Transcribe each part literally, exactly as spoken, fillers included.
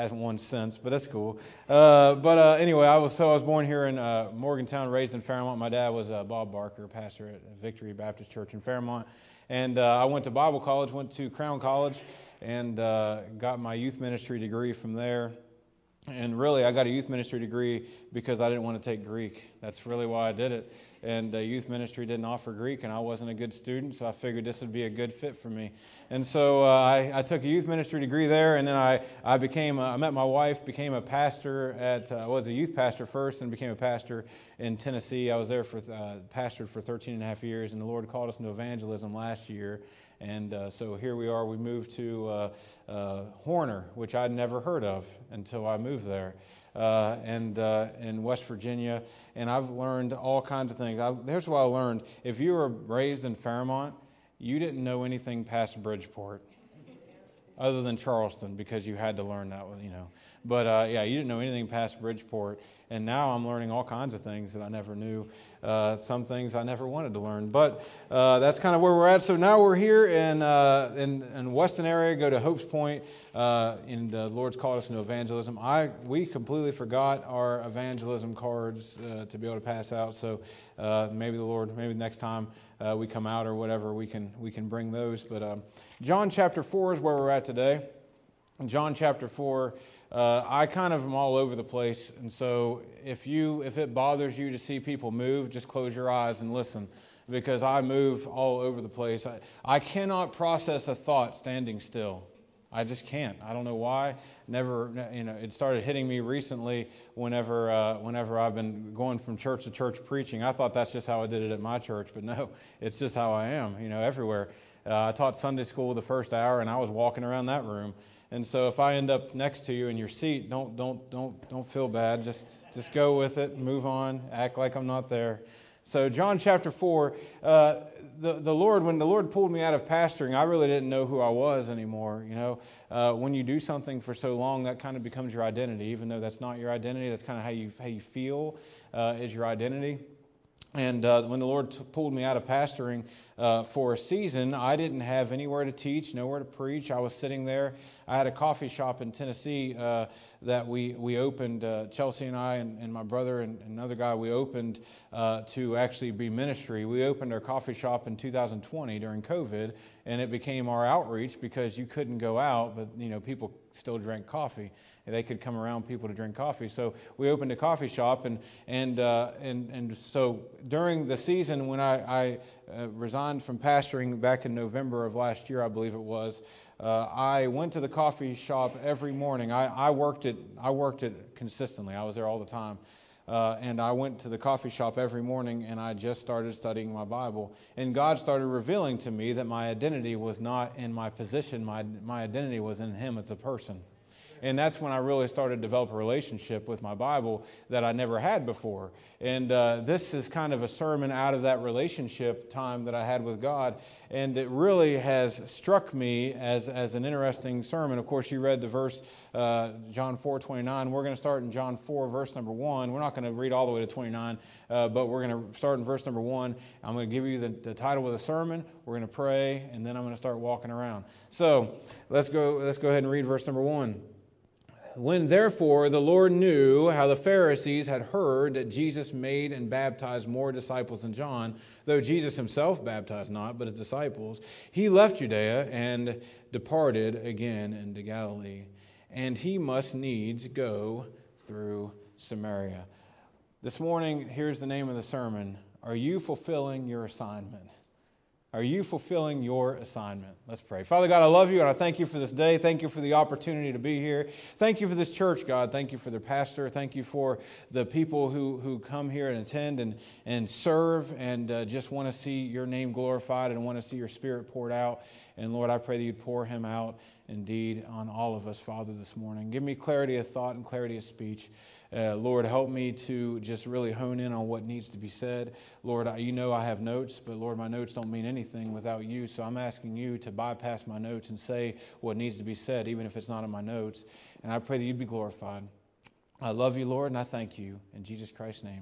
hasn't won since, but that's cool. Uh, but uh, anyway, I was so I was born here in uh, Morgantown, raised in Fairmont. My dad was uh, Bob Barker, pastor at Victory Baptist Church in Fairmont, and uh, I went to Bible college, went to Crown College, and uh, got my youth ministry degree from there. And really, I got a youth ministry degree because I didn't want to take Greek. That's really why I did it. And uh, youth ministry didn't offer Greek, and I wasn't a good student, so I figured this would be a good fit for me. And so uh, I, I took a youth ministry degree there, and then I I became a, I met my wife, became a pastor at uh, I was a youth pastor first, and became a pastor in Tennessee. I was there for uh, pastored for thirteen and a half years, and the Lord called us into evangelism last year. And uh, so here we are. We moved to uh, uh, Horner, which I'd never heard of until I moved there, uh, and uh, in West Virginia. And I've learned all kinds of things. I've, here's what I learned. If you were raised in Fairmont, you didn't know anything past Bridgeport, other than Charleston, because you had to learn that, you know. But uh, yeah, you didn't know anything past Bridgeport. And now I'm learning all kinds of things that I never knew. Uh, some things I never wanted to learn. But uh, that's kind of where we're at. So now we're here in uh, in, in Weston area. Go to Hope's Point. Uh, and the Lord's called us into evangelism. I we completely forgot our evangelism cards uh, to be able to pass out. So uh, maybe the Lord, maybe next time uh, we come out or whatever, we can we can bring those. But um, John chapter four is where we're at today. In John chapter four. Uh, I kind of am all over the place, and so if you if it bothers you to see people move, just close your eyes and listen, because I move all over the place. I, I cannot process a thought standing still. I just can't. I don't know why. Never, you know, it started hitting me recently whenever uh, whenever I've been going from church to church preaching. I thought that's just how I did it at my church, but no, it's just how I am, you know, everywhere. Uh, I taught Sunday school the first hour, and I was walking around that room. And so if I end up next to you in your seat, don't don't don't don't feel bad. Just just go with it, move on, act like I'm not there. So John chapter four, uh, the the Lord, when the Lord pulled me out of pastoring, I really didn't know who I was anymore. You know, uh, when you do something for so long, that kind of becomes your identity. Even though that's not your identity, that's kind of how you how you feel uh, is your identity. And uh, when the Lord t- pulled me out of pastoring uh, for a season, I didn't have anywhere to teach, nowhere to preach. I was sitting there. I had a coffee shop in Tennessee uh, that we we opened. Uh, Chelsea and I and, and my brother and another guy, we opened uh, to actually be ministry. We opened our coffee shop in two thousand twenty during COVID, and it became our outreach because you couldn't go out, but you know people still drank coffee. They could come around people to drink coffee. So we opened a coffee shop, and and uh, and and so during the season when I, I uh, resigned from pastoring back in November of last year, I believe it was, uh, I went to the coffee shop every morning. I, I worked it. I worked it consistently. I was there all the time. Uh, and I went to the coffee shop every morning, and I just started studying my Bible. And God started revealing to me that my identity was not in my position. My my identity was in Him as a person. And that's when I really started to develop a relationship with my Bible that I never had before. And uh, this is kind of a sermon out of that relationship time that I had with God. And it really has struck me as, as an interesting sermon. Of course, you read the verse, uh, John four twenty-nine. We're going to start in John four, verse number one. We're not going to read all the way to twenty-nine, uh, but we're going to start in verse number one. I'm going to give you the, the title of the sermon. We're going to pray, and then I'm going to start walking around. So let's go, let's go ahead and read verse number one. When therefore the Lord knew how the Pharisees had heard that Jesus made and baptized more disciples than John, though Jesus himself baptized not, but his disciples, he left Judea and departed again into Galilee. And he must needs go through Samaria. This morning, here's the name of the sermon. Are you fulfilling your assignment? Are you fulfilling your assignment? Let's pray. Father God, I love you and I thank you for this day. Thank you for the opportunity to be here. Thank you for this church, God. Thank you for their pastor. Thank you for the people who, who come here and attend and, and serve and uh, just want to see your name glorified and want to see your Spirit poured out. And Lord, I pray that you'd pour him out indeed on all of us, Father, this morning. Give me clarity of thought and clarity of speech. Uh, Lord, help me to just really hone in on what needs to be said. Lord, I, you know I have notes, but Lord, my notes don't mean anything without you. So I'm asking you to bypass my notes and say what needs to be said, even if it's not in my notes. And I pray that you'd be glorified. I love you, Lord, and I thank you. In Jesus Christ's name,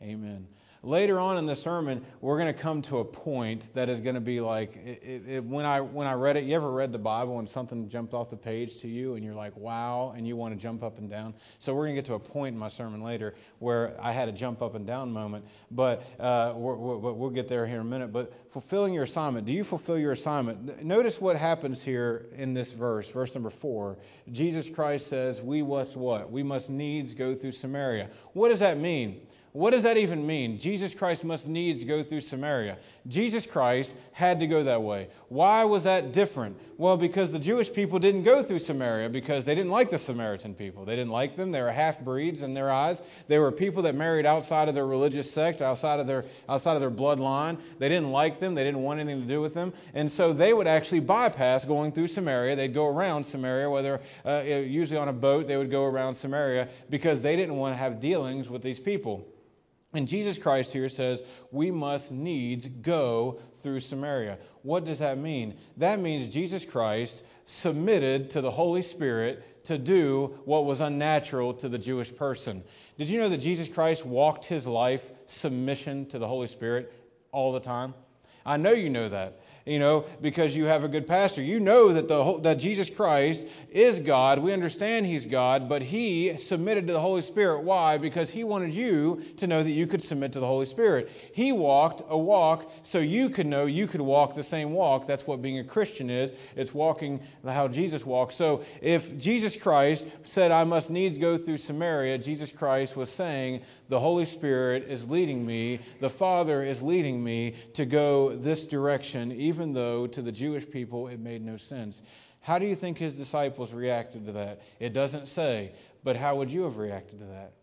Amen. Later on in the sermon, we're going to come to a point that is going to be like, it, it, it, when I when I read it, you ever read the Bible and something jumped off the page to you and you're like, wow, and you want to jump up and down? So we're going to get to a point in my sermon later where I had a jump up and down moment, but uh, we're, we're, we'll get there here in a minute. But fulfilling your assignment, do you fulfill your assignment? Notice what happens here in this verse, verse number four. Jesus Christ says, we must what? We must needs go through Samaria. What does that mean? What does that even mean? Jesus Christ must needs go through Samaria. Jesus Christ had to go that way. Why was that different? Well, because the Jewish people didn't go through Samaria because they didn't like the Samaritan people. They didn't like them. They were half-breeds in their eyes. They were people that married outside of their religious sect, outside of their outside of their bloodline. They didn't like them. They didn't want anything to do with them. And so they would actually bypass going through Samaria. They'd go around Samaria, whether uh, usually on a boat, they would go around Samaria because they didn't want to have dealings with these people. And Jesus Christ here says, we must needs go through Samaria. What does that mean? That means Jesus Christ submitted to the Holy Spirit to do what was unnatural to the Jewish person. Did you know that Jesus Christ walked his life submission to the Holy Spirit all the time? I know you know that. You know, because you have a good pastor. You know that the that Jesus Christ is God. We understand He's God, but He submitted to the Holy Spirit. Why? Because He wanted you to know that you could submit to the Holy Spirit. He walked a walk so you could know you could walk the same walk. That's what being a Christian is. It's walking how Jesus walked. So if Jesus Christ said, I must needs go through Samaria, Jesus Christ was saying, the Holy Spirit is leading me, the Father is leading me to go this direction, even even though to the Jewish people it made no sense. How do you think his disciples reacted to that? It doesn't say, but how would you have reacted to that?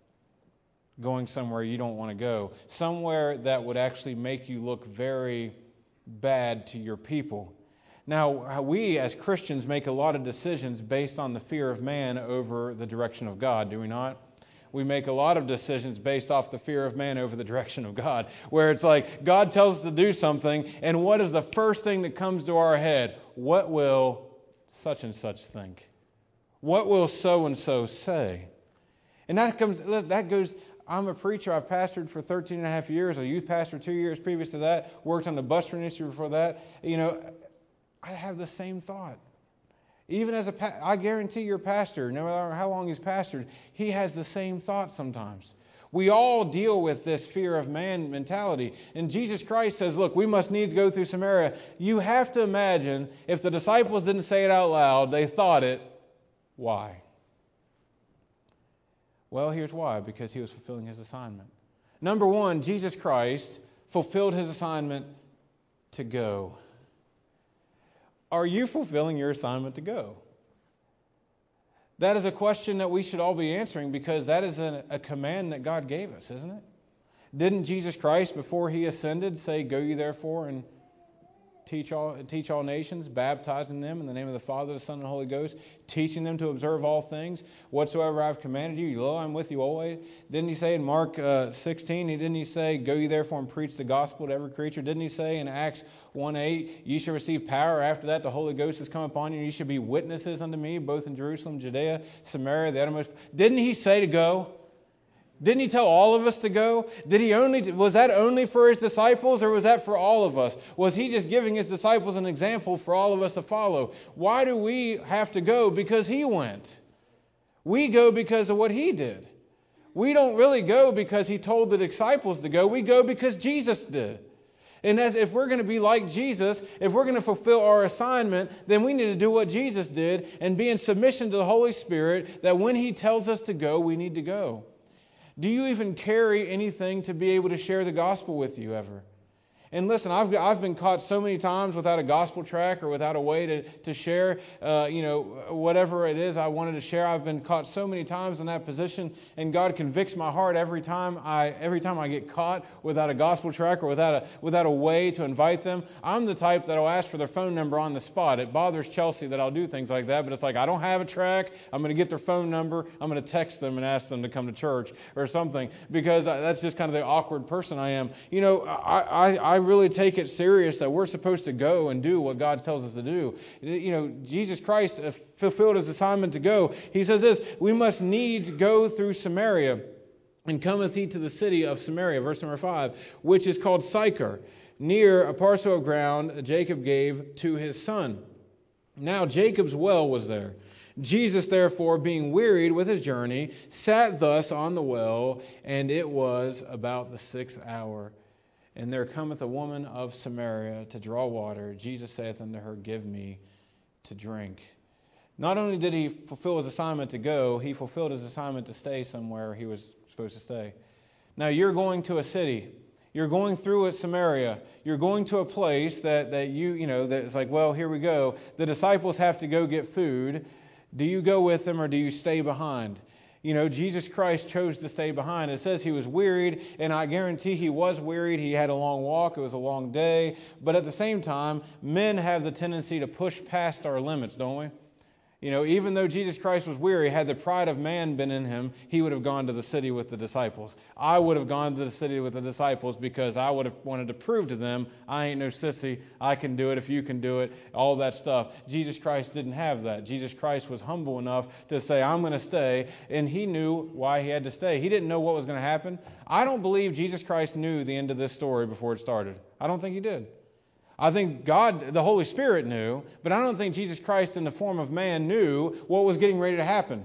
Going somewhere you don't want to go. Somewhere that would actually make you look very bad to your people. Now, we as Christians make a lot of decisions based on the fear of man over the direction of God, do we not? We make a lot of decisions based off the fear of man over the direction of God, where it's like God tells us to do something, and what is the first thing that comes to our head? What will such and such think? What will so and so say? And that comes that goes I'm a preacher. I've pastored for thirteen and a half years, a youth pastor two years previous to that, worked on the bus ministry before that. You know, I have the same thought. Even as a, pa- I guarantee your pastor, no matter how long he's pastored, he has the same thought sometimes. We all deal with this fear of man mentality. And Jesus Christ says, look, we must needs go through Samaria. You have to imagine, if the disciples didn't say it out loud, they thought it. Why? Well, here's why. Because he was fulfilling his assignment. Number one, Jesus Christ fulfilled his assignment to go. Are you fulfilling your assignment to go? That is a question that we should all be answering, because that is a, a command that God gave us, isn't it? Didn't Jesus Christ, before he ascended, say, go ye therefore and teach all teach all nations, baptizing them in the name of the Father, the Son, and the Holy Ghost, teaching them to observe all things, whatsoever I have commanded you, lo, I'm with you always. Didn't he say in Mark uh, sixteen, didn't he say, go ye therefore and preach the gospel to every creature? Didn't he say in Acts one eight, ye shall receive power, after that the Holy Ghost has come upon you, and ye shall be witnesses unto me, both in Jerusalem, Judea, Samaria, the uttermost. Didn't he say to go? Didn't he tell all of us to go? Did he only was that only for his disciples, or was that for all of us? Was he just giving his disciples an example for all of us to follow? Why do we have to go? Because he went. We go because of what he did. We don't really go because he told the disciples to go. We go because Jesus did. And as if we're going to be like Jesus, if we're going to fulfill our assignment, then we need to do what Jesus did and be in submission to the Holy Spirit, that when he tells us to go, we need to go. Do you even carry anything to be able to share the gospel with you ever? And listen, I've I've been caught so many times without a gospel track or without a way to, to share, uh, you know, whatever it is I wanted to share. I've been caught so many times in that position, and God convicts my heart every time I every time I get caught without a gospel track or without a without a way to invite them. I'm the type that'll ask for their phone number on the spot. It bothers Chelsea that I'll do things like that, but it's like, I don't have a track. I'm going to get their phone number. I'm going to text them and ask them to come to church or something, because that's just kind of the awkward person I am. You know, I I, I really take it serious that we're supposed to go and do what God tells us to do. You know, Jesus Christ fulfilled his assignment to go. He says this, we must needs go through Samaria. And cometh he to the city of Samaria, verse number five, which is called Sychar, near a parcel of ground that Jacob gave to his son. Now Jacob's well was there. Jesus, therefore, being wearied with his journey, sat thus on the well, and it was about the sixth hour. And there cometh a woman of Samaria to draw water. Jesus saith unto her, Give me to drink. Not only did he fulfill his assignment to go, he fulfilled his assignment to stay somewhere he was supposed to stay. Now you're going to a city. You're going through a Samaria. You're going to a place that, that you, you know, that it's like, well, here we go. The disciples have to go get food. Do you go with them or do you stay behind? You know, Jesus Christ chose to stay behind. It says he was wearied, and I guarantee he was wearied. He had a long walk. It was a long day. But at the same time, men have the tendency to push past our limits, don't we? You know, even though Jesus Christ was weary, had the pride of man been in him, he would have gone to the city with the disciples. I would have gone to the city with the disciples because I would have wanted to prove to them, I ain't no sissy, I can do it if you can do it, all that stuff. Jesus Christ didn't have that. Jesus Christ was humble enough to say, I'm going to stay, and he knew why he had to stay. He didn't know what was going to happen. I don't believe Jesus Christ knew the end of this story before it started. I don't think he did. I think God, the Holy Spirit knew, but I don't think Jesus Christ in the form of man knew what was getting ready to happen.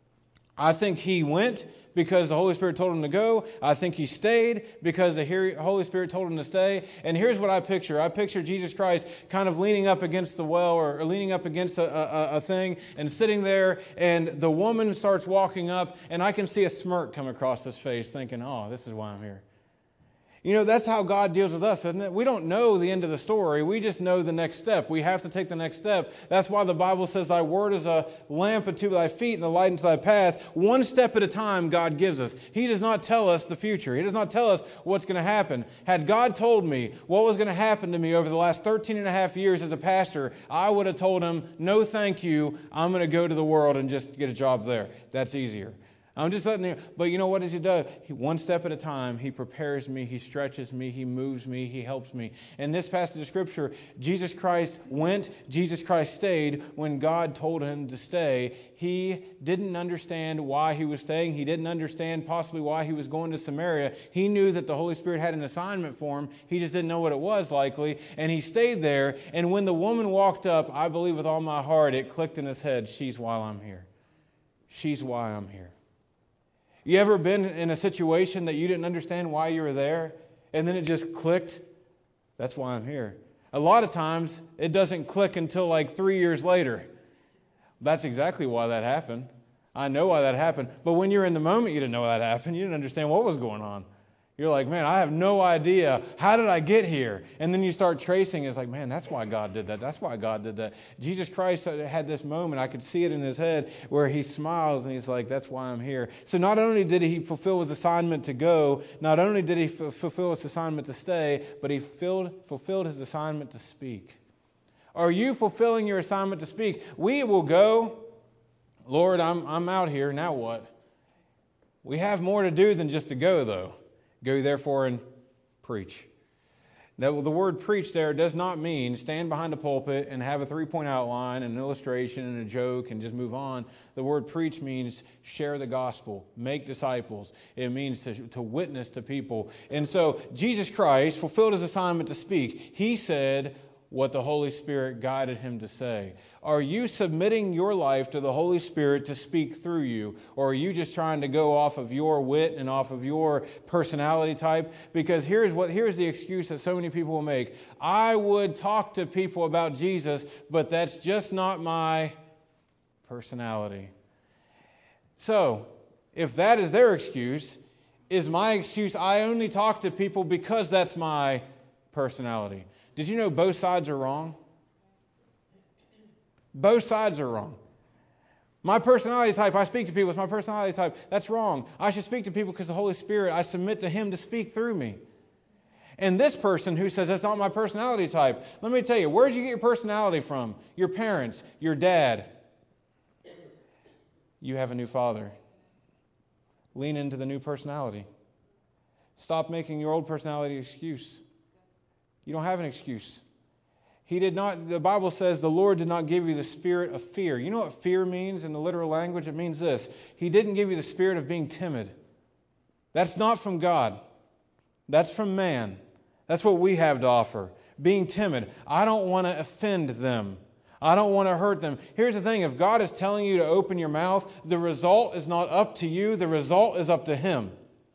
I think he went because the Holy Spirit told him to go. I think he stayed because the Holy Spirit told him to stay. And here's what I picture. I picture Jesus Christ kind of leaning up against the well or, or leaning up against a, a, a thing and sitting there, and the woman starts walking up, and I can see a smirk come across his face thinking, oh, this is why I'm here. You know, that's how God deals with us, isn't it? We don't know the end of the story. We just know the next step. We have to take the next step. That's why the Bible says, Thy word is a lamp unto thy feet and a light unto thy path. One step at a time God gives us. He does not tell us the future. He does not tell us what's going to happen. Had God told me what was going to happen to me over the last thirteen and a half years as a pastor, I would have told him, no thank you, I'm going to go to the world and just get a job there. That's easier. I'm just letting you, but you know what does he do? He, one step at a time, he prepares me, he stretches me, he moves me, he helps me. In this passage of Scripture, Jesus Christ went, Jesus Christ stayed when God told him to stay. He didn't understand why he was staying. He didn't understand possibly why he was going to Samaria. He knew that the Holy Spirit had an assignment for him. He just didn't know what it was likely. And he stayed there. And when the woman walked up, I believe with all my heart, it clicked in his head, she's why I'm here. She's why I'm here. You ever been in a situation that you didn't understand why you were there, and then it just clicked? That's why I'm here. A lot of times, it doesn't click until like three years later. That's exactly why that happened. I know why that happened. But when you're in the moment, you didn't know why that happened. You didn't understand what was going on. You're like, man, I have no idea. How did I get here? And then you start tracing. It's like, man, that's why God did that. That's why God did that. Jesus Christ had this moment. I could see it in his head where he smiles and he's like, that's why I'm here. So not only did he fulfill his assignment to go, not only did he f- fulfill his assignment to stay, but he filled, fulfilled his assignment to speak. Are you fulfilling your assignment to speak? We will go, Lord, I'm, I'm out here. Now what? We have more to do than just to go, though. Go therefore and preach. Now, the word preach there does not mean stand behind a pulpit and have a three-point outline, an illustration, and a joke and just move on. The word preach means share the gospel, make disciples. It means to, to witness to people. And so Jesus Christ fulfilled his assignment to speak. He said what the Holy Spirit guided him to say. Are you submitting your life to the Holy Spirit to speak through you? Or are you just trying to go off of your wit and off of your personality type? Because here's what here's the excuse that so many people will make. I would talk to people about Jesus, but that's just not my personality. So, if that is their excuse, is my excuse I only talk to people because that's my personality? Did you know both sides are wrong? Both sides are wrong. My personality type, I speak to people with my personality type. That's wrong. I should speak to people because the Holy Spirit, I submit to Him to speak through me. And this person who says that's not my personality type, let me tell you, where did you get your personality from? Your parents, your dad. You have a new father. Lean into the new personality. Stop making your old personality an excuse. You don't have an excuse. He did not, the Bible says the Lord did not give you the spirit of fear. You know what fear means in the literal language? It means this. He didn't give you the spirit of being timid. That's not from God. That's from man. That's what we have to offer. Being timid. I don't want to offend them. I don't want to hurt them. Here's the thing. If God is telling you to open your mouth, the result is not up to you. The result is up to Him.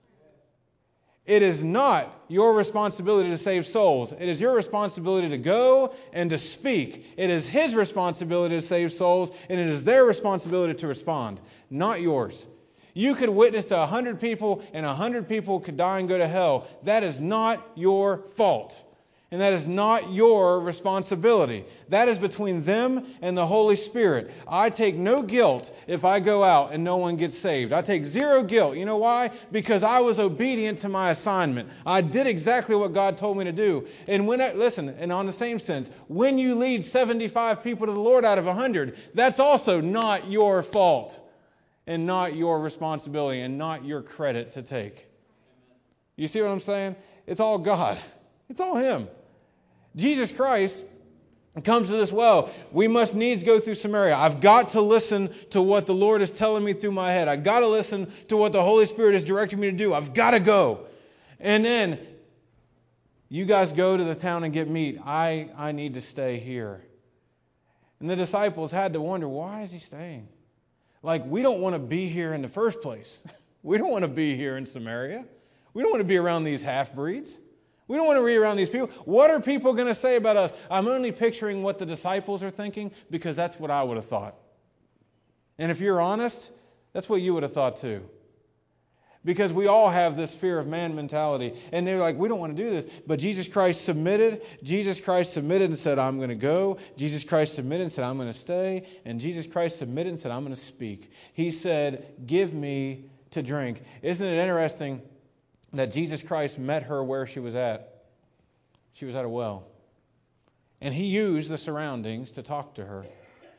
It is not your responsibility to save souls. It is your responsibility to go and to speak. It is His responsibility to save souls, and it is their responsibility to respond, not yours. You could witness to a hundred people, and a hundred people could die and go to hell. That is not your fault. And that is not your responsibility. That is between them and the Holy Spirit. I take no guilt if I go out and no one gets saved. I take zero guilt. You know why? Because I was obedient to my assignment. I did exactly what God told me to do. And when I, listen, and on the same sense, when you lead seventy-five people to the Lord out of one hundred, that's also not your fault and not your responsibility and not your credit to take. You see what I'm saying? It's all God. It's all Him. Jesus Christ comes to this well. We must needs go through Samaria. I've got to listen to what the Lord is telling me through my head. I've got to listen to what the Holy Spirit is directing me to do. I've got to go. And then, you guys go to the town and get meat. I, I need to stay here. And the disciples had to wonder, why is He staying? Like, we don't want to be here in the first place. We don't want to be here in Samaria. We don't want to be around these half-breeds. We don't want to be around these people. What are people going to say about us? I'm only picturing what the disciples are thinking because that's what I would have thought. And if you're honest, that's what you would have thought too. Because we all have this fear of man mentality. And they're like, we don't want to do this. But Jesus Christ submitted. Jesus Christ submitted and said, I'm going to go. Jesus Christ submitted and said, I'm going to stay. And Jesus Christ submitted and said, I'm going to speak. He said, give me to drink. Isn't it interesting that Jesus Christ met her where she was at? She was at a well. And He used the surroundings to talk to her.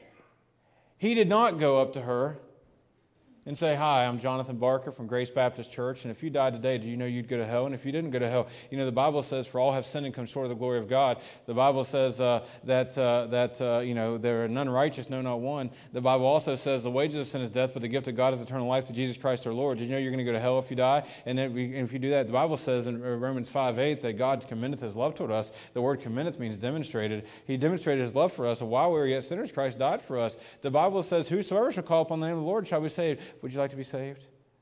He did not go up to her and say, hi, I'm Jonathan Barker from Grace Baptist Church, and if you died today, do you know you'd go to hell? And if you didn't go to hell, you know, the Bible says, for all have sinned and come short of the glory of God. The Bible says uh, that, uh, that uh, you know, there are none righteous, no, not one. The Bible also says the wages of sin is death, but the gift of God is eternal life through Jesus Christ our Lord. Did you know you're going to go to hell if you die? And if you do that, the Bible says in Romans five eight that God commendeth His love toward us. The word commendeth means demonstrated. He demonstrated His love for us, and while we were yet sinners, Christ died for us. The Bible says, whosoever shall call upon the name of the Lord shall be saved. Would you like to be saved?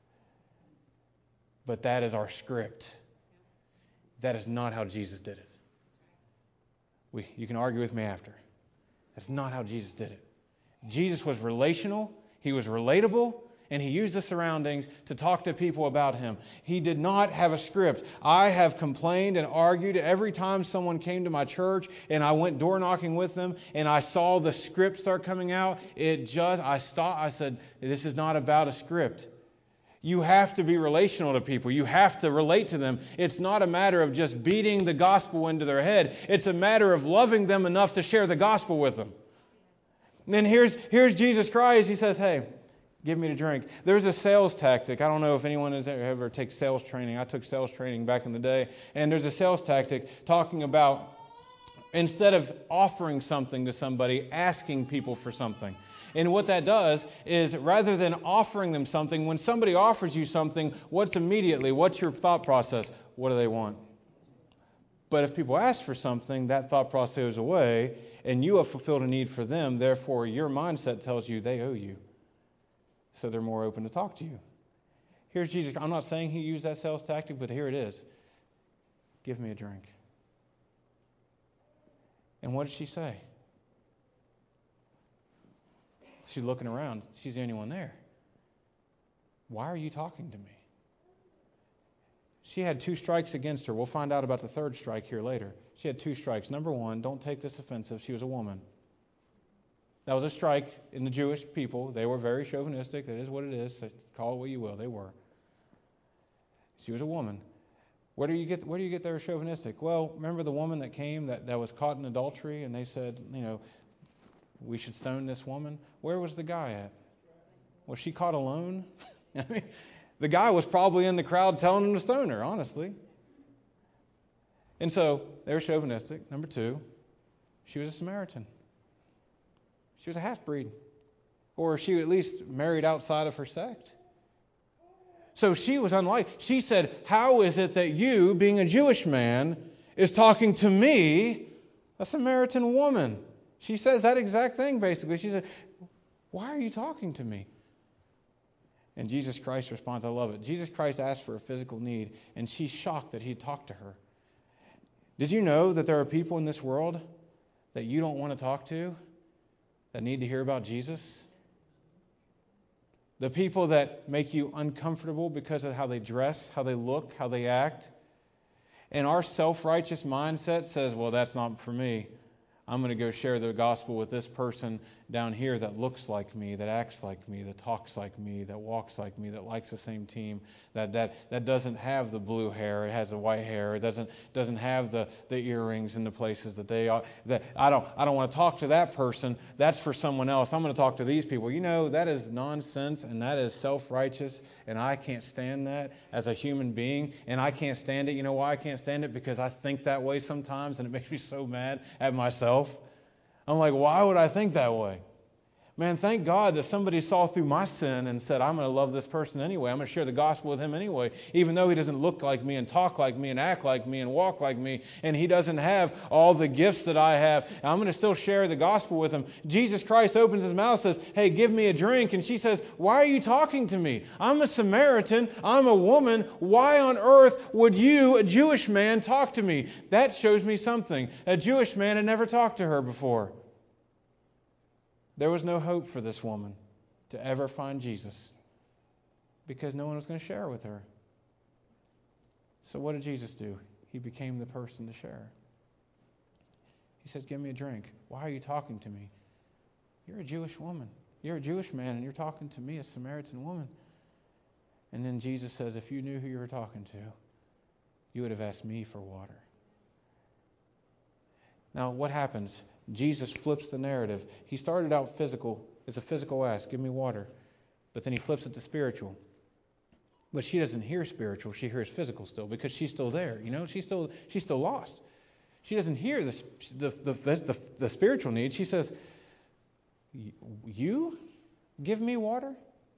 But that is our script. That is not how Jesus did it. We, you can argue with me after. That's not how Jesus did it. Jesus was relational, He was relatable, and He used the surroundings to talk to people about Him. He did not have a script. I have complained and argued every time someone came to my church and I went door knocking with them and I saw the script start coming out. It just, I stopped, I said, this is not about a script. You have to be relational to people. You have to relate to them. It's not a matter of just beating the gospel into their head. It's a matter of loving them enough to share the gospel with them. And then here's, here's Jesus Christ. He says, hey, give me to drink. There's a sales tactic. I don't know if anyone has ever, ever taken sales training. I took sales training back in the day. And there's a sales tactic talking about instead of offering something to somebody, asking people for something. And what that does is rather than offering them something, when somebody offers you something, what's immediately, what's your thought process? What do they want? But if people ask for something, that thought process goes away and you have fulfilled a need for them. Therefore, your mindset tells you they owe you. So they're more open to talk to you. Here's Jesus. I'm not saying He used that sales tactic, but here it is. Give me a drink. And what did she say? She's looking around. She's the only one there. Why are you talking to me? She had two strikes against her. We'll find out about the third strike here later. She had two strikes. Number one, don't take this offensive. She was a woman. That was a strike in the Jewish people. They were very chauvinistic. That is what it is. Call it what you will. They were. She was a woman. Where do you get where do you get they were chauvinistic? Well, remember the woman that came that, that was caught in adultery and they said, you know, we should stone this woman. Where was the guy at? Was she caught alone? I mean, the guy was probably in the crowd telling him to stone her, honestly. And so they were chauvinistic. Number two, she was a Samaritan. She was a half-breed. Or she at least married outside of her sect. So she was unlike. She said, how is it that you, being a Jewish man, is talking to me, a Samaritan woman? She says that exact thing, basically. She said, why are you talking to me? And Jesus Christ responds, I love it. Jesus Christ asked for a physical need, and she's shocked that he talked to her. Did you know that there are people in this world that you don't want to talk to that need to hear about Jesus? The people that make you uncomfortable because of how they dress, how they look, how they act. And our self-righteous mindset says, well, that's not for me. I'm going to go share the gospel with this person down here that looks like me, that acts like me, that talks like me, that walks like me, that likes the same team, that that, that doesn't have the blue hair, it has the white hair, it doesn't doesn't have the, the earrings in the places that they are. That I don't I don't want to talk to that person. That's for someone else. I'm going to talk to these people. You know, that is nonsense, and that is self-righteous, and I can't stand that as a human being, and I can't stand it. You know why I can't stand it? Because I think that way sometimes, and it makes me so mad at myself. I'm like, why would I think that way? Man, thank God that somebody saw through my sin and said, I'm going to love this person anyway. I'm going to share the gospel with him anyway, even though he doesn't look like me and talk like me and act like me and walk like me, and he doesn't have all the gifts that I have. I'm going to still share the gospel with him. Jesus Christ opens his mouth and says, hey, give me a drink. And she says, why are you talking to me? I'm a Samaritan. I'm a woman. Why on earth would you, a Jewish man, talk to me? That shows me something. A Jewish man had never talked to her before. There was no hope for this woman to ever find Jesus because no one was going to share with her. So what did Jesus do? He became the person to share. He said, give me a drink. Why are you talking to me? You're a Jewish woman. You're a Jewish man, and you're talking to me, a Samaritan woman. And then Jesus says, if you knew who you were talking to, you would have asked me for water. Now, what happens? Jesus flips the narrative. He started out physical. It's a physical ask, give me water. But then he flips it to spiritual. But she doesn't hear spiritual. She hears physical still because she's still there. You know, she's still she's still lost. She doesn't hear the the the, the, the spiritual need. She says, you give me water?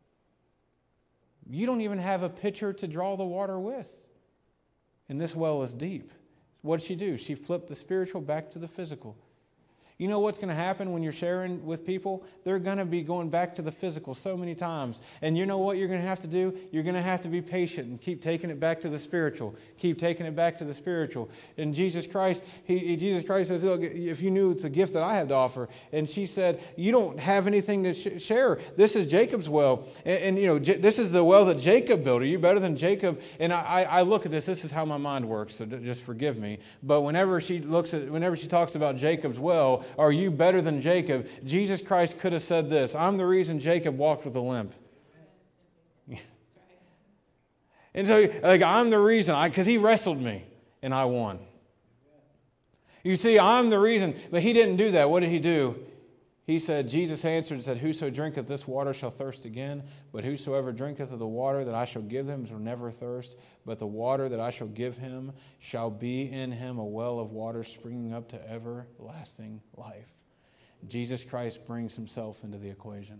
You don't even have a pitcher to draw the water with. And this well is deep. What did she do? She flipped the spiritual back to the physical. You know what's going to happen when you're sharing with people? They're going to be going back to the physical so many times. And you know what you're going to have to do? You're going to have to be patient and keep taking it back to the spiritual. Keep taking it back to the spiritual. And Jesus Christ, he, Jesus Christ says, look, if you knew it's a gift that I have to offer. And she said, you don't have anything to sh- share. This is Jacob's well. And, and you know, J- this is the well that Jacob built. Are you better than Jacob? And I, I look at this. This is how my mind works, so just forgive me. But whenever she looks at, whenever she talks about Jacob's well, are you better than Jacob? Jesus Christ could have said this, I'm the reason Jacob walked with a limp. And so, like, I'm the reason, because he wrestled me, and I won. You see, I'm the reason, but he didn't do that. What did he do? He said, Jesus answered and said, whoso drinketh this water shall thirst again, but whosoever drinketh of the water that I shall give him shall never thirst, but the water that I shall give him shall be in him a well of water springing up to everlasting life. Jesus Christ brings himself into the equation.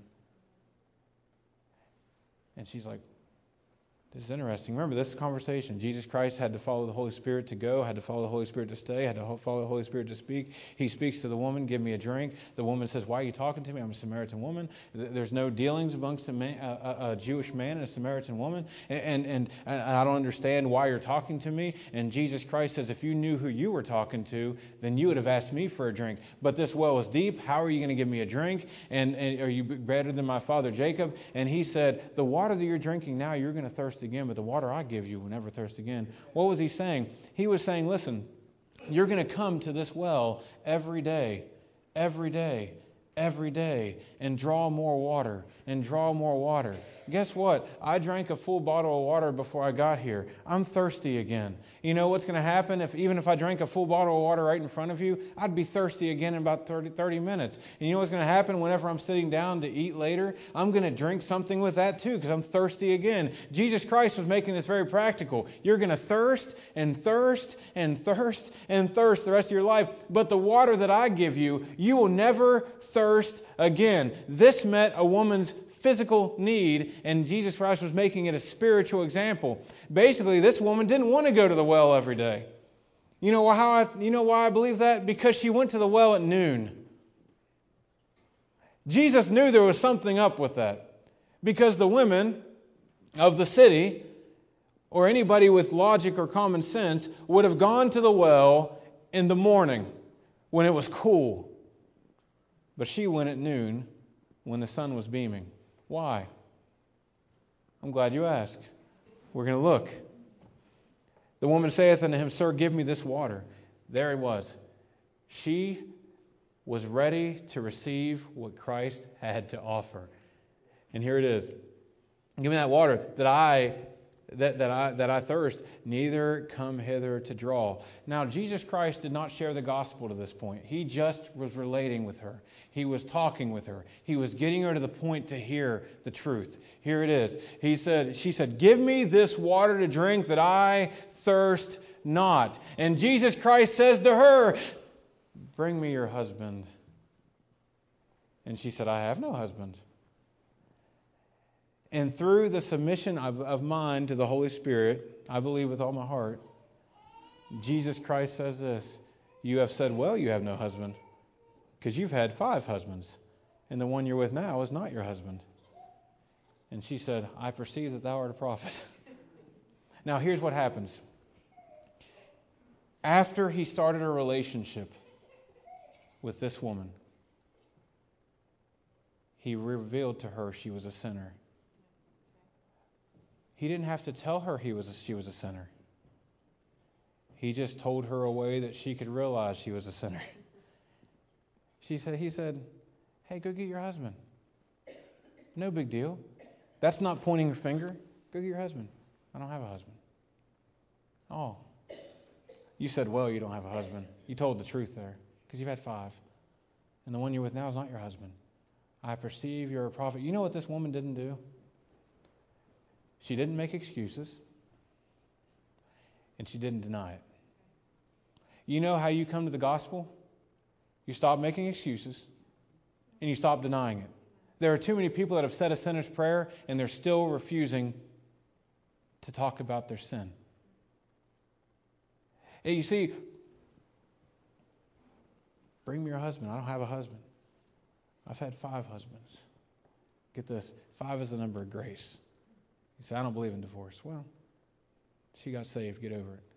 And she's like, this is interesting. Remember, this conversation. Jesus Christ had to follow the Holy Spirit to go, had to follow the Holy Spirit to stay, had to follow the Holy Spirit to speak. He speaks to the woman, give me a drink. The woman says, why are you talking to me? I'm a Samaritan woman. There's no dealings amongst a, man, a, a Jewish man and a Samaritan woman. And, and, and I don't understand why you're talking to me. And Jesus Christ says, if you knew who you were talking to, then you would have asked me for a drink. But this well is deep. How are you going to give me a drink? And, and are you better than my father Jacob? And he said, the water that you're drinking now, you're going to thirst again, but the water I give you will never thirst again. What was he saying? He was saying, listen, you're going to come to this well every day, every day, every day, and draw more water, and draw more water. Guess what? I drank a full bottle of water before I got here. I'm thirsty again. You know what's going to happen? If even if I drank a full bottle of water right in front of you, I'd be thirsty again in about thirty, thirty minutes. And you know what's going to happen whenever I'm sitting down to eat later? I'm going to drink something with that too because I'm thirsty again. Jesus Christ was making this very practical. You're going to thirst and thirst and thirst and thirst the rest of your life. But the water that I give you, you will never thirst again. This met a woman's physical need, and Jesus Christ was making it a spiritual example. Basically, this woman didn't want to go to the well every day. You know how I, you know why I believe that? Because she went to the well at noon. Jesus knew there was something up with that, because the women of the city, or anybody with logic or common sense, would have gone to the well in the morning when it was cool. But she went at noon when the sun was beaming. Why? I'm glad you asked. We're going to look. The woman saith unto him, Sir, give me this water. There it was. She was ready to receive what Christ had to offer. And here it is. Give me that water that I that, that I that I thirst, neither come hither to draw. Now, Jesus Christ did not share the gospel to this point. He just was relating with her. He was talking with her. He was getting her to the point to hear the truth. Here it is. He said, she said, Give me this water to drink that I thirst not. And Jesus Christ says to her, Bring me your husband. And she said, I have no husband. And through the submission of, of mine to the Holy Spirit, I believe with all my heart, Jesus Christ says this, You have said, well, you have no husband, because you've had five husbands, and the one you're with now is not your husband. And she said, I perceive that thou art a prophet. Now, here's what happens. After he started a relationship with this woman, he revealed to her she was a sinner. He didn't have to tell her he was a, she was a sinner. He just told her a way that she could realize she was a sinner. She said, he said, hey, go get your husband. No big deal. That's not pointing your finger. Go get your husband. I don't have a husband. Oh. You said, well, you don't have a husband. You told the truth there, because you've had five. And the one you're with now is not your husband. I perceive you're a prophet. You know what this woman didn't do? She didn't make excuses. And she didn't deny it. You know how you come to the gospel? You stop making excuses. And you stop denying it. There are too many people that have said a sinner's prayer and they're still refusing to talk about their sin. And you see, bring me your husband. I don't have a husband. I've had five husbands. Get this. Five is the number of grace. You say, I don't believe in divorce. Well, she got saved. Get over it.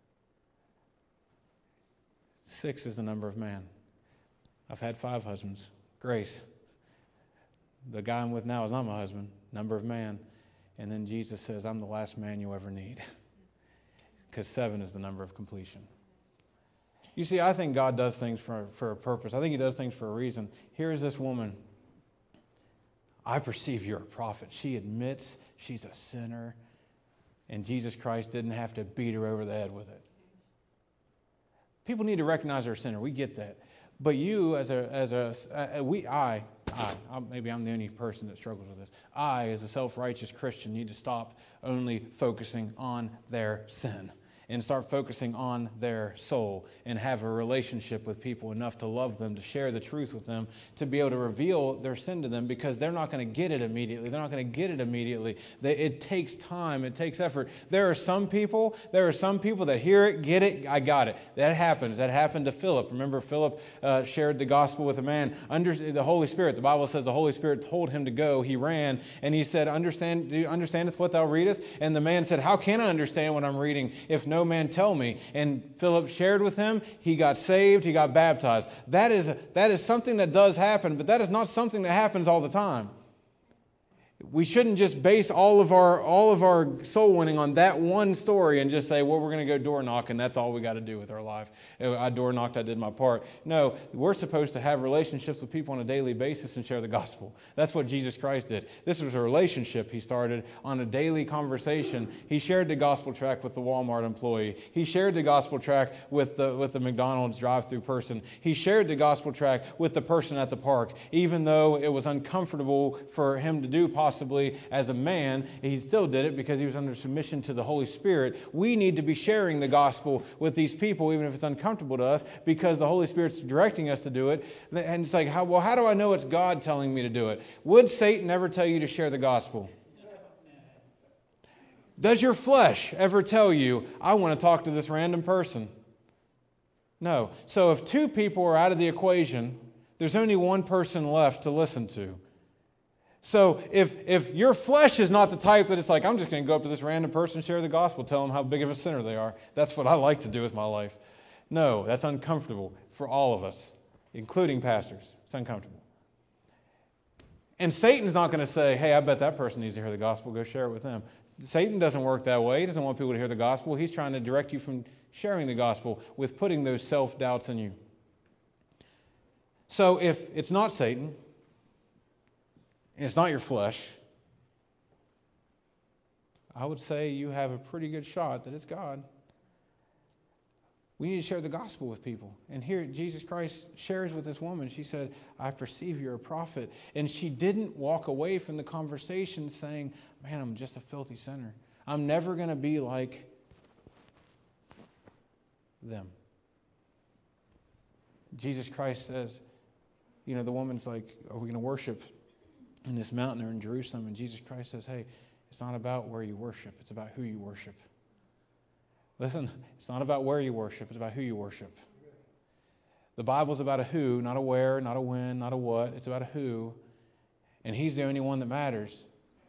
Six is the number of man. I've had five husbands. Grace. The guy I'm with now is not my husband. Number of man. And then Jesus says, I'm the last man you'll ever need. Because seven is the number of completion. You see, I think God does things for, for a purpose. I think He does things for a reason. Here is this woman. I perceive you're a prophet. She admits she's a sinner. And Jesus Christ didn't have to beat her over the head with it. People need to recognize they're a sinner. We get that. But you, as a, as a, uh, we, I, I, I'm, maybe I'm the only person that struggles with this. I, as a self-righteous Christian, need to stop only focusing on their sin and start focusing on their soul and have a relationship with people enough to love them, to share the truth with them, to be able to reveal their sin to them, because they're not going to get it immediately. They're not going to get it immediately. They, it takes time. It takes effort. There are some people, there are some people that hear it, get it, I got it. That happens. That happened to Philip. Remember, Philip uh, shared the gospel with a man. Under the Holy Spirit, the Bible says the Holy Spirit told him to go. He ran, and he said, Understand, do you understandest what thou readest? And the man said, how can I understand what I'm reading if no man tell me? And Philip shared with him. He got saved. He got baptized. That is that is something that does happen, but that is not something that happens all the time. We shouldn't just base all of our all of our soul winning on that one story and just say, well, we're going to go door knock, and that's all we got to do with our life. I door knocked, I did my part. No, we're supposed to have relationships with people on a daily basis and share the gospel. That's what Jesus Christ did. This was a relationship he started on a daily conversation. He shared the gospel tract with the Walmart employee. He shared the gospel tract with the with the McDonald's drive-through person. He shared the gospel tract with the person at the park, even though it was uncomfortable for him to do possibly. possibly as a man. He still did it because he was under submission to the Holy Spirit. We need to be sharing the gospel with these people, even if it's uncomfortable to us, because the Holy Spirit's directing us to do it. And it's like, how, well, how do I know it's God telling me to do it? Would Satan ever tell you to share the gospel? Does your flesh ever tell you, I want to talk to this random person? No. So if two people are out of the equation, there's only one person left to listen to. So if if your flesh is not the type that it's like, I'm just going to go up to this random person and share the gospel, tell them how big of a sinner they are. That's what I like to do with my life. No, that's uncomfortable for all of us, including pastors. It's uncomfortable. And Satan's not going to say, hey, I bet that person needs to hear the gospel. Go share it with them. Satan doesn't work that way. He doesn't want people to hear the gospel. He's trying to direct you from sharing the gospel with putting those self-doubts in you. So if it's not Satan, and it's not your flesh, I would say you have a pretty good shot that it's God. We need to share the gospel with people. And here Jesus Christ shares with this woman. She said, I perceive you're a prophet. And she didn't walk away from the conversation saying, man, I'm just a filthy sinner. I'm never going to be like them. Jesus Christ says, you know, the woman's like, are we going to worship in this mountain or in Jerusalem? And Jesus Christ says, hey, it's not about where you worship. It's about who you worship. Listen, it's not about where you worship. It's about who you worship. The Bible's about a who, not a where, not a when, not a what. It's about a who. And He's the only one that matters.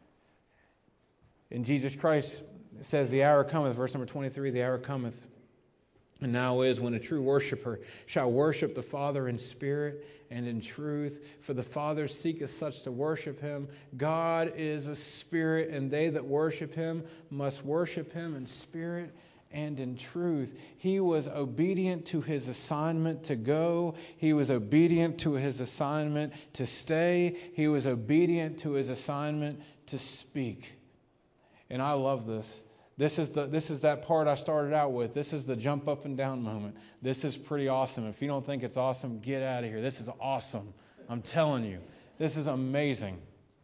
And Jesus Christ says, the hour cometh, verse number twenty-three, the hour cometh, and now is when a true worshiper shall worship the Father in spirit and in truth. For the Father seeketh such to worship Him. God is a spirit, and they that worship Him must worship Him in spirit and in truth. He was obedient to His assignment to go. He was obedient to His assignment to stay. He was obedient to His assignment to speak. And I love this. This is the this is that part I started out with. This is the jump up and down moment. This is pretty awesome. If you don't think it's awesome, get out of here. This is awesome. I'm telling you. This is amazing.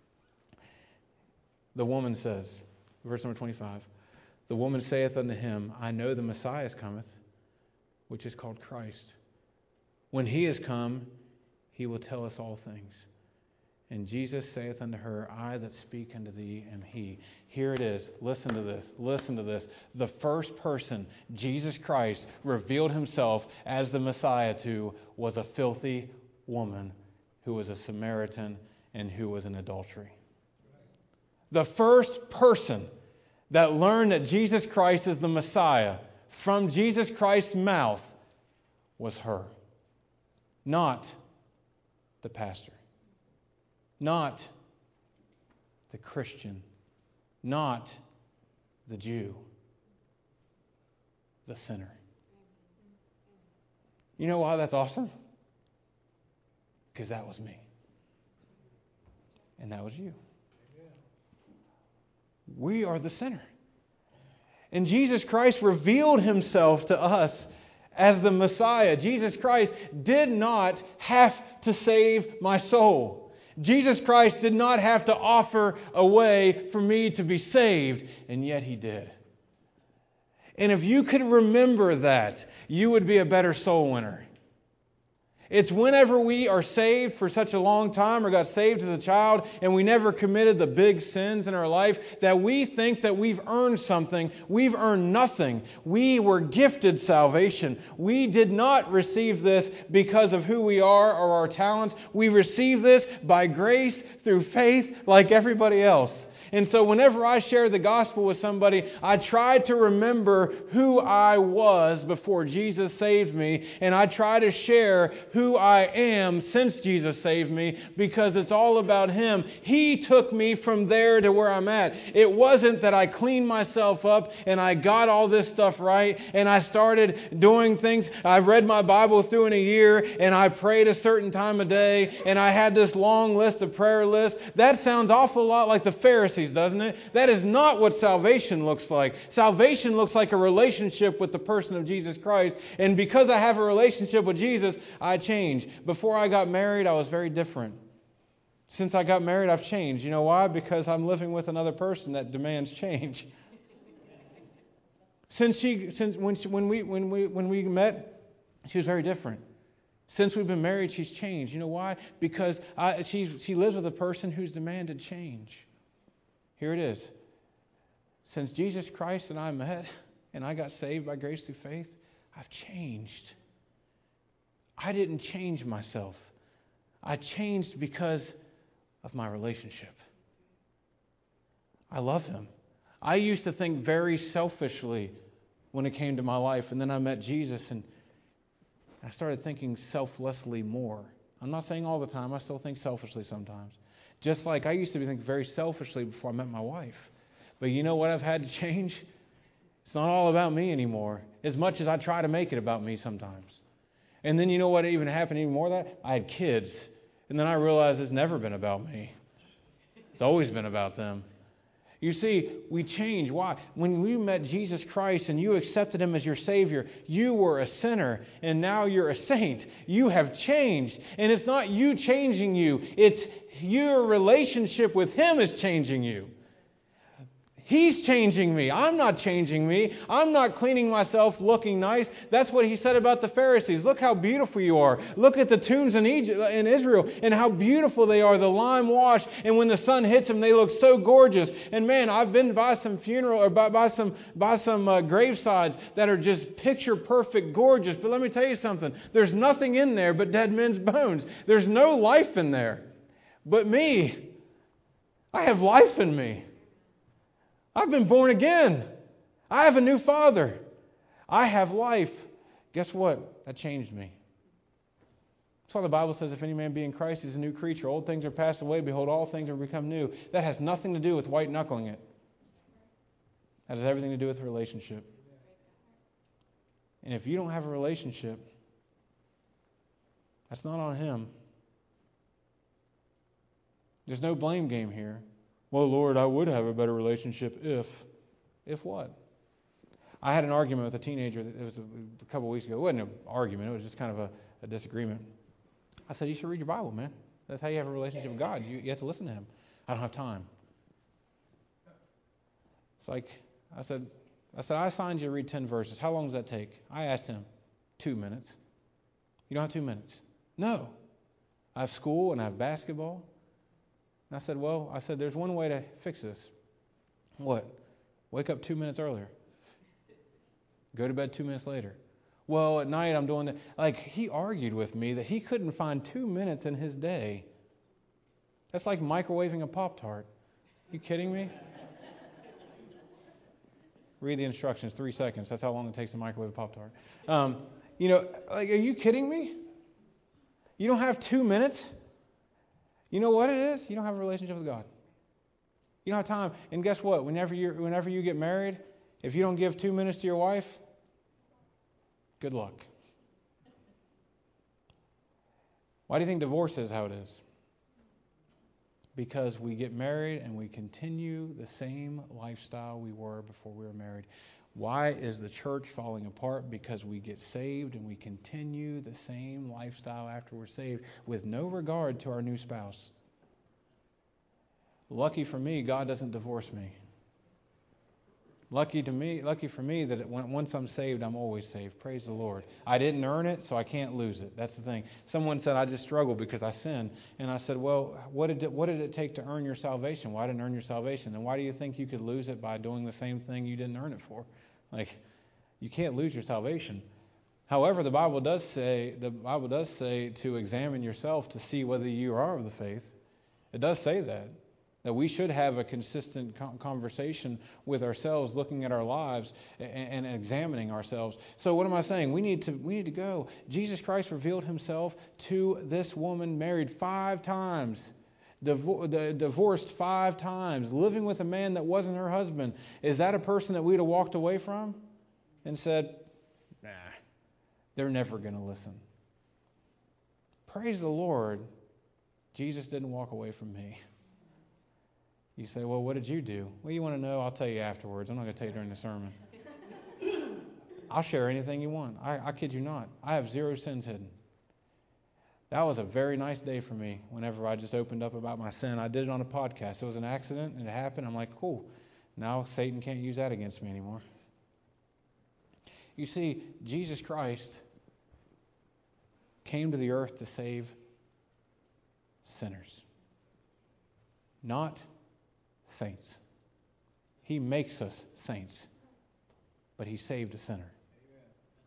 The woman says, verse number twenty-five, the woman saith unto him, I know the Messiah cometh, which is called Christ. When He is come, He will tell us all things. And Jesus saith unto her, I that speak unto thee am He. Here it is. Listen to this. Listen to this. The first person Jesus Christ revealed Himself as the Messiah to was a filthy woman who was a Samaritan and who was in adultery. The first person that learned that Jesus Christ is the Messiah from Jesus Christ's mouth was her. Not the pastor. Not the Christian. Not the Jew. The sinner. You know why that's awesome? Because that was me. And that was you. We are the sinner. And Jesus Christ revealed Himself to us as the Messiah. Jesus Christ did not have to save my soul. Jesus Christ did not have to offer a way for me to be saved, and yet He did. And if you could remember that, you would be a better soul winner. It's whenever we are saved for such a long time or got saved as a child and we never committed the big sins in our life that we think that we've earned something. We've earned nothing. We were gifted salvation. We did not receive this because of who we are or our talents. We receive this by grace through faith like everybody else. And so whenever I share the gospel with somebody, I try to remember who I was before Jesus saved me. And I try to share who I am since Jesus saved me, because it's all about Him. He took me from there to where I'm at. It wasn't that I cleaned myself up and I got all this stuff right and I started doing things. I read my Bible through in a year and I prayed a certain time a day and I had this long list of prayer lists. That sounds awful lot like the Pharisees, doesn't it? That is not what salvation looks like. Salvation looks like a relationship with the person of Jesus Christ. And because I have a relationship with Jesus, I change. Before I got married, I was very different. Since I got married, I've changed. You know why? Because I'm living with another person that demands change. Since she, since when she, when we when we when we met, she was very different. Since we've been married, she's changed. You know why? Because I, she she lives with a person who's demanded change. Here it is. Since Jesus Christ and I met, and I got saved by grace through faith, I've changed. I didn't change myself. I changed because of my relationship. I love Him. I used to think very selfishly when it came to my life, and then I met Jesus, and I started thinking selflessly more. I'm not saying all the time. I still think selfishly sometimes. Just like I used to think very selfishly before I met my wife. But you know what I've had to change? It's not all about me anymore, as much as I try to make it about me sometimes. And then you know what even happened even more than that? I had kids. And then I realized it's never been about me. It's always been about them. You see, we change. Why? When we met Jesus Christ and you accepted Him as your Savior, you were a sinner and now you're a saint. You have changed. And it's not you changing you. It's your relationship with Him is changing you. He's changing me. I'm not changing me. I'm not cleaning myself looking nice. That's what He said about the Pharisees. Look how beautiful you are. Look at the tombs in Egypt, in Israel, and how beautiful they are. The lime wash, and when the sun hits them, they look so gorgeous. And man, I've been by some funeral or by, by some by some uh, gravesides that are just picture perfect, gorgeous. But let me tell you something. There's nothing in there but dead men's bones. There's no life in there. But me, I have life in me. I've been born again. I have a new Father. I have life. Guess what? That changed me. That's why the Bible says, if any man be in Christ, he's a new creature. Old things are passed away. Behold, all things are become new. That has nothing to do with white knuckling it. That has everything to do with a relationship. And if you don't have a relationship, that's not on Him. There's no blame game here. Well, Lord, I would have a better relationship if. If what? I had an argument with a teenager. It was a, a couple of weeks ago. It wasn't an argument. It was just kind of a, a disagreement. I said, you should read your Bible, man. That's how you have a relationship with God. You, you have to listen to Him. I don't have time. It's like, I said, I said, I assigned you to read ten verses. How long does that take? I asked him, two minutes. You don't have two minutes? No. I have school and I have basketball. And I said, well, I said, there's one way to fix this. What? Wake up two minutes earlier. Go to bed two minutes later. Well, at night I'm doing that. Like, he argued with me that he couldn't find two minutes in his day. That's like microwaving a Pop-Tart. You kidding me? Read the instructions, three seconds. That's how long it takes to microwave a Pop-Tart. Um, you know, like, are you kidding me? You don't have two minutes? You know what it is? You don't have a relationship with God. You don't have time. And guess what? Whenever you whenever you get married, if you don't give two minutes to your wife, good luck. Why do you think divorce is how it is? Because we get married and we continue the same lifestyle we were before we were married. Why is the church falling apart? Because we get saved and we continue the same lifestyle after we're saved with no regard to our new spouse. Lucky for me, God doesn't divorce me. Lucky to me, lucky for me that it, once I'm saved, I'm always saved. Praise the Lord. I didn't earn it, so I can't lose it. That's the thing. Someone said I just struggle because I sin, and I said, well, what did it, what did it take to earn your salvation? Well, I didn't earn your salvation. Then why do you think you could lose it by doing the same thing you didn't earn it for? Like, you can't lose your salvation. However, the Bible does say the Bible does say to examine yourself to see whether you are of the faith. It does say that. That we should have a consistent conversation with ourselves, looking at our lives and, and examining ourselves. So what am I saying? We need to we need to go. Jesus Christ revealed Himself to this woman married five times, divor- divorced five times, living with a man that wasn't her husband. Is that a person that we'd have walked away from and said, nah, they're never going to listen? Praise the Lord, Jesus didn't walk away from me. You say, well, what did you do? Well, you want to know? I'll tell you afterwards. I'm not going to tell you during the sermon. I'll share anything you want. I, I kid you not. I have zero sins hidden. That was a very nice day for me whenever I just opened up about my sin. I did it on a podcast. It was an accident and it happened. I'm like, cool. Now Satan can't use that against me anymore. You see, Jesus Christ came to the earth to save sinners, not saints. He makes us saints, but He saved a sinner. Amen.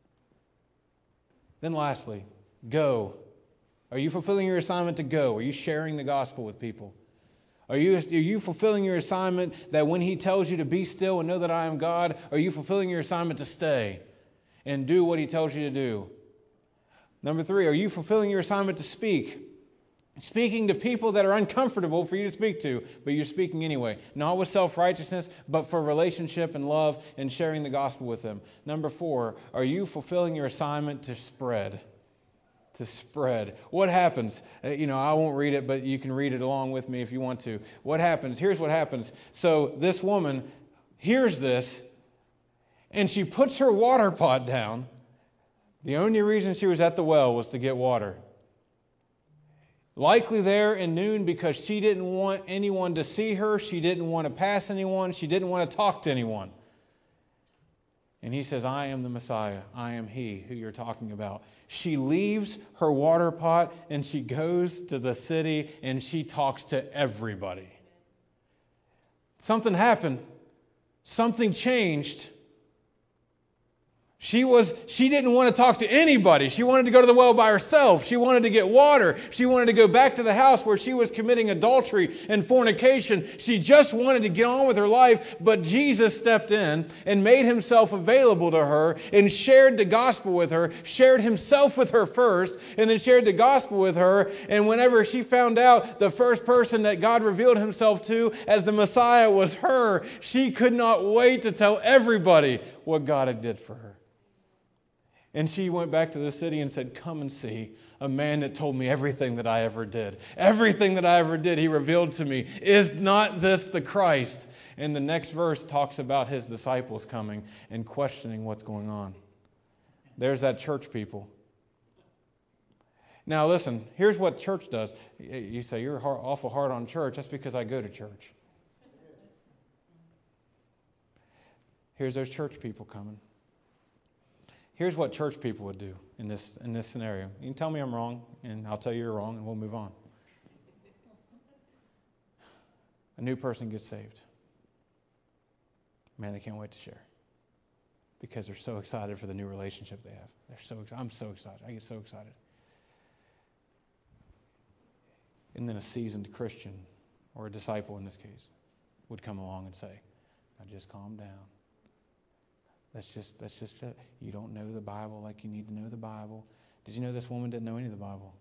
Then lastly, go. Are you fulfilling your assignment to go? Are you sharing the gospel with people? Are you, are you fulfilling your assignment that when He tells you to be still and know that I am God, are you fulfilling your assignment to stay and do what He tells you to do? Number three, are you fulfilling your assignment to speak? Speaking to people that are uncomfortable for you to speak to, but you're speaking anyway. Not with self-righteousness, but for relationship and love and sharing the gospel with them. Number four, are you fulfilling your assignment to spread? To spread. What happens? You know, I won't read it, but you can read it along with me if you want to. What happens? Here's what happens. So this woman hears this, and she puts her water pot down. The only reason she was at the well was to get water. Likely there in noon because she didn't want anyone to see her. She didn't want to pass anyone. She didn't want to talk to anyone. And He says, I am the Messiah. I am He who you're talking about. She leaves her water pot and she goes to the city and she talks to everybody. Something happened. Something changed. She was, she didn't want to talk to anybody. She wanted to go to the well by herself. She wanted to get water. She wanted to go back to the house where she was committing adultery and fornication. She just wanted to get on with her life, but Jesus stepped in and made Himself available to her and shared the gospel with her, shared Himself with her first, and then shared the gospel with her. And whenever she found out the first person that God revealed Himself to as the Messiah was her, she could not wait to tell everybody what God had did for her. And she went back to the city and said, come and see a man that told me everything that I ever did. Everything that I ever did, He revealed to me. Is not this the Christ? And the next verse talks about His disciples coming and questioning what's going on. There's that church people. Now listen, here's what church does. You say, you're awful hard on church. That's because I go to church. Here's those church people coming. Here's what church people would do in this in this scenario. You can tell me I'm wrong, and I'll tell you you're wrong, and we'll move on. A new person gets saved. Man, they can't wait to share because they're so excited for the new relationship they have. They're so I'm so excited. I get so excited. And then a seasoned Christian, or a disciple in this case, would come along and say, "Now just calm down. Let's just, let's just, you don't know the Bible like you need to know the Bible." Did you know this woman didn't know any of the Bible?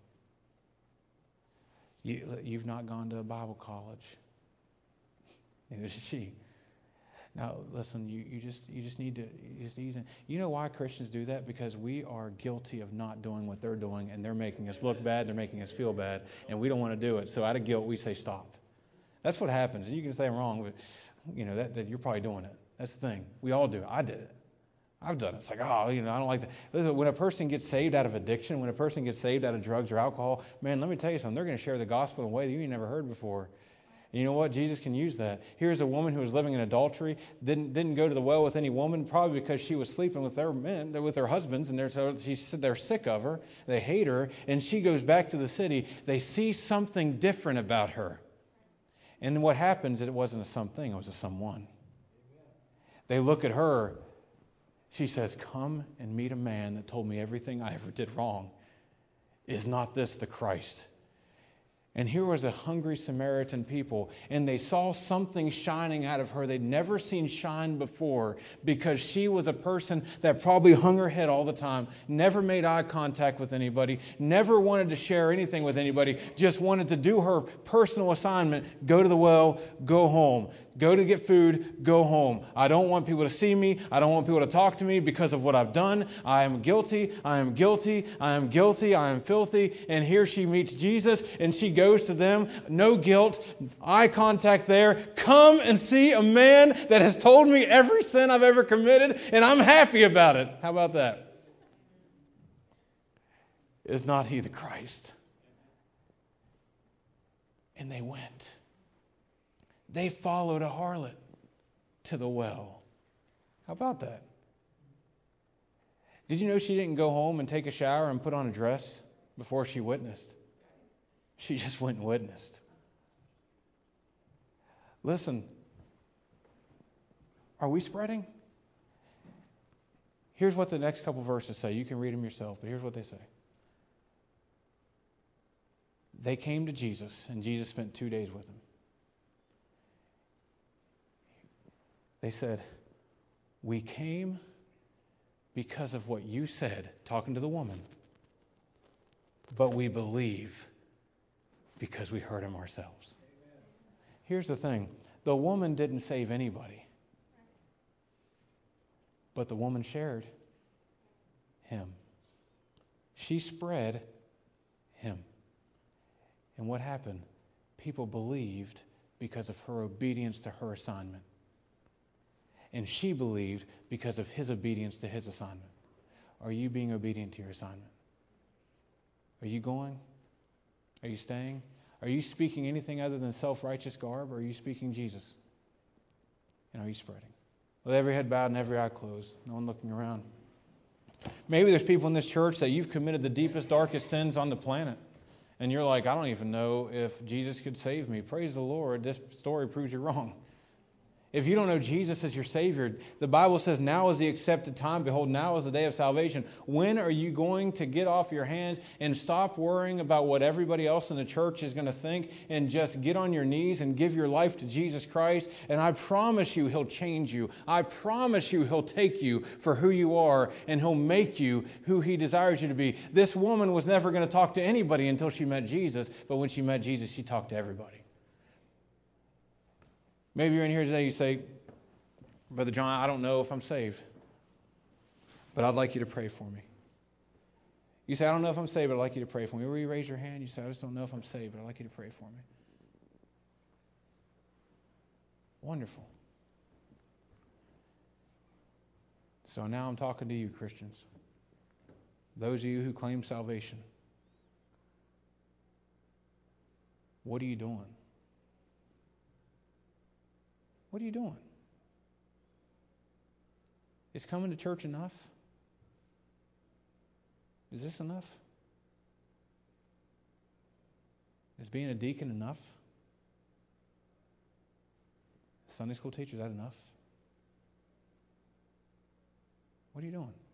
You, you've not gone to a Bible college. Neither did she. Now, listen, you, you just you just need to you just ease in. You know why Christians do that? Because we are guilty of not doing what they're doing, and they're making us look bad, they're making us feel bad, and we don't want to do it. So out of guilt, we say stop. That's what happens. And you can say I'm wrong, but you know that, that you're probably doing it. That's the thing. We all do it. I did it. I've done it. It's like, oh, you know, I don't like that. Listen, when a person gets saved out of addiction, when a person gets saved out of drugs or alcohol, man, let me tell you something. They're going to share the gospel in a way that you ain't never heard before. And you know what? Jesus can use that. Here's a woman who was living in adultery, didn't didn't go to the well with any woman, probably because she was sleeping with their men, with their husbands, and they're so she's, they're sick of her. They hate her, and she goes back to the city. They see something different about her. And what happens is it wasn't a something, it was a someone. They look at her. She says, "Come and meet a man that told me everything I ever did wrong. Is not this the Christ?" And here was a hungry Samaritan people, and they saw something shining out of her they'd never seen shine before, because she was a person that probably hung her head all the time, never made eye contact with anybody, never wanted to share anything with anybody, just wanted to do her personal assignment, go to the well, go home. Go to get food, go home. I don't want people to see me. I don't want people to talk to me because of what I've done. I am guilty. I am guilty. I am guilty. I am filthy. And here she meets Jesus, and she goes to them. No guilt. Eye contact there. Come and see a man that has told me every sin I've ever committed, and I'm happy about it. How about that? Is not He the Christ? And they went. They followed a harlot to the well. How about that? Did you know she didn't go home and take a shower and put on a dress before she witnessed? She just went and witnessed. Listen, are we spreading? Here's what the next couple verses say. You can read them yourself, but here's what they say. They came to Jesus, and Jesus spent two days with them. They said, we came because of what you said, talking to the woman, but we believe because we heard him ourselves. Amen. Here's the thing. The woman didn't save anybody, but the woman shared him. She spread him. And what happened? People believed because of her obedience to her assignment. And she believed because of his obedience to his assignment. Are you being obedient to your assignment? Are you going? Are you staying? Are you speaking anything other than self-righteous garb, or are you speaking Jesus? And are you spreading? With every head bowed and every eye closed, no one looking around. Maybe there's people in this church that you've committed the deepest, darkest sins on the planet. And you're like, I don't even know if Jesus could save me. Praise the Lord. This story proves you're wrong. If you don't know Jesus as your Savior, the Bible says now is the accepted time. Behold, now is the day of salvation. When are you going to get off your hands and stop worrying about what everybody else in the church is going to think and just get on your knees and give your life to Jesus Christ? And I promise you He'll change you. I promise you He'll take you for who you are and He'll make you who He desires you to be. This woman was never going to talk to anybody until she met Jesus, but when she met Jesus, she talked to everybody. Maybe you're in here today, you say, Brother John, I don't know if I'm saved, but I'd like you to pray for me. You say, I don't know if I'm saved, but I'd like you to pray for me. Will you raise your hand? You say, I just don't know if I'm saved, but I'd like you to pray for me. Wonderful. So now I'm talking to you, Christians. Those of you who claim salvation. What are you doing? What are you doing? Is coming to church enough? Is this enough? Is being a deacon enough? Sunday school teacher, is that enough? What are you doing?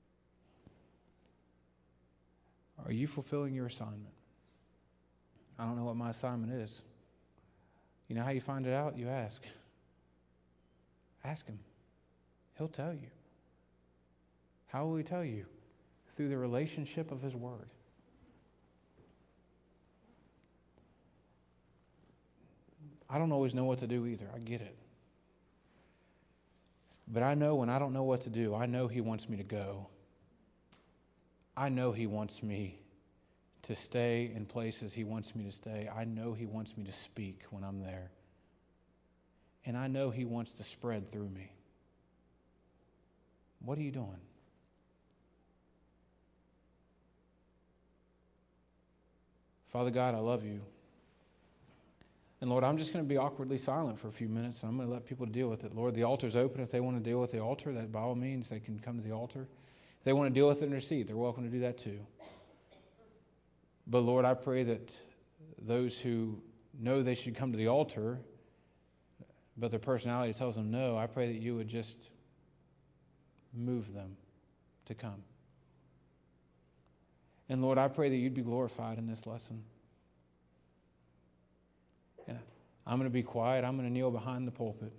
Are you fulfilling your assignment? I don't know what my assignment is. You know how you find it out? You ask. Ask Him. He'll tell you. How will He tell you? Through the relationship of His Word. I don't always know what to do either. I get it. But I know when I don't know what to do, I know He wants me to go. I know He wants me to stay in places He wants me to stay. I know He wants me to speak when I'm there. And I know He wants to spread through me. What are you doing? Father God, I love you. And Lord, I'm just going to be awkwardly silent for a few minutes. I'm going to let people deal with it. Lord, the altar's open. If they want to deal with the altar, that by all means, they can come to the altar. If they want to deal with it in their seat, they're welcome to do that too. But Lord, I pray that those who know they should come to the altar, but their personality tells them no, I pray that you would just move them to come. And Lord, I pray that you'd be glorified in this lesson. And I'm going to be quiet. I'm going to kneel behind the pulpit.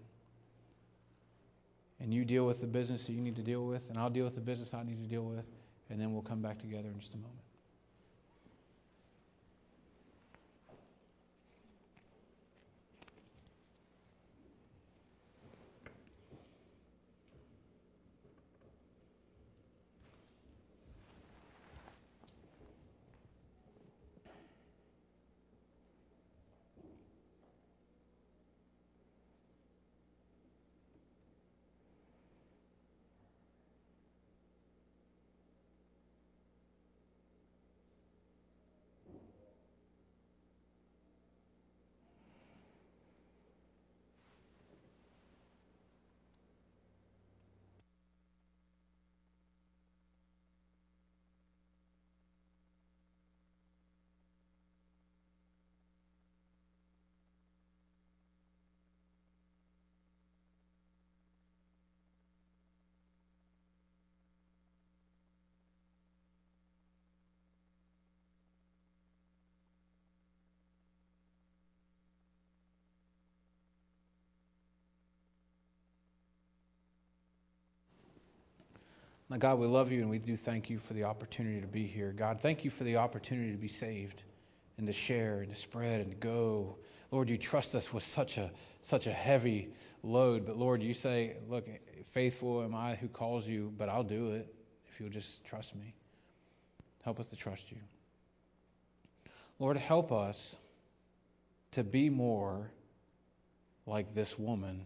And you deal with the business that you need to deal with, and I'll deal with the business I need to deal with, and then we'll come back together in just a moment. Now, God, we love you and we do thank you for the opportunity to be here. God, thank you for the opportunity to be saved and to share and to spread and to go. Lord, you trust us with such a such a heavy load. But Lord, you say, look, faithful am I who calls you, but I'll do it if you'll just trust me. Help us to trust you. Lord, help us to be more like this woman.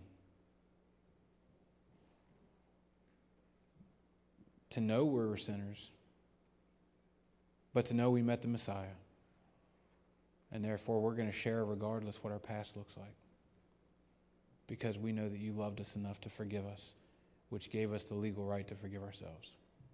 To know we're sinners, but to know we met the Messiah. And therefore we're going to share regardless what our past looks like. Because we know that you loved us enough to forgive us, which gave us the legal right to forgive ourselves.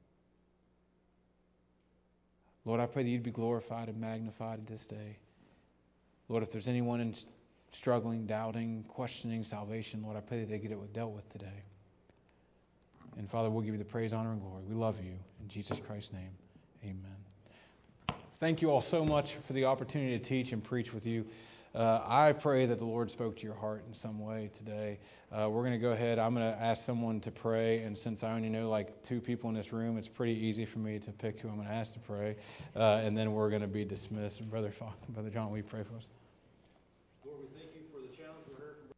Lord, I pray that you'd be glorified and magnified this day. Lord, if there's anyone in struggling, doubting, questioning salvation, Lord, I pray that they get it dealt with today. And Father, we'll give you the praise, honor, and glory. We love you. In Jesus Christ's name, amen. Thank you all so much for the opportunity to teach and preach with you. Uh, I pray that the Lord spoke to your heart in some way today. Uh, we're going to go ahead. I'm going to ask someone to pray. And since I only know like two people in this room, it's pretty easy for me to pick who I'm going to ask to pray. Uh, and then we're going to be dismissed. Brother, Brother John, will you pray for us? Lord, we thank you for the challenge we heard from